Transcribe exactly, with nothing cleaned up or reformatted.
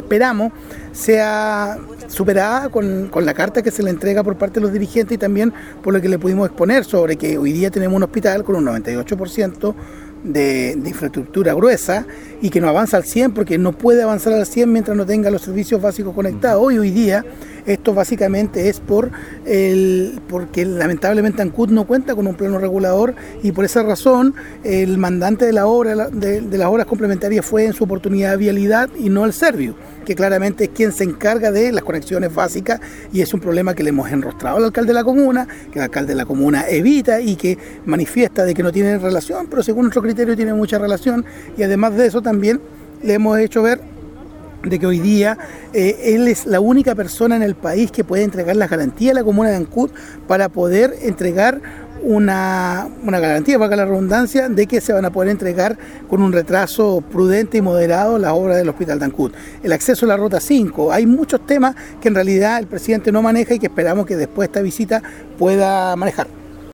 esperamos sea superada con, con la carta que se le entrega por parte de los dirigentes y también por lo que le pudimos exponer sobre que hoy día tenemos un hospital con un noventa y ocho por ciento de, de infraestructura gruesa y que no avanza al cien por ciento porque no puede avanzar al cien por ciento mientras no tenga los servicios básicos conectados. Hoy, hoy día esto básicamente es por el, porque lamentablemente ANCUT no cuenta con un plano regulador y por esa razón el mandante de la obra de, de las obras complementarias fue en su oportunidad Vialidad y no el Servio, que claramente es quien se encarga de las conexiones básicas y es un problema que le hemos enrostrado al alcalde de la comuna, que el alcalde de la comuna evita y que manifiesta de que no tiene relación, pero según nuestro criterio tiene mucha relación y además de eso también le hemos hecho ver de que hoy día eh, él es la única persona en el país que puede entregar las garantías a la comuna de ANCUT para poder entregar una, una garantía, valga la redundancia, de que se van a poder entregar con un retraso prudente y moderado las obras del Hospital de ANCUT. El acceso a la Ruta cinco, hay muchos temas que en realidad el presidente no maneja y que esperamos que después de esta visita pueda manejar.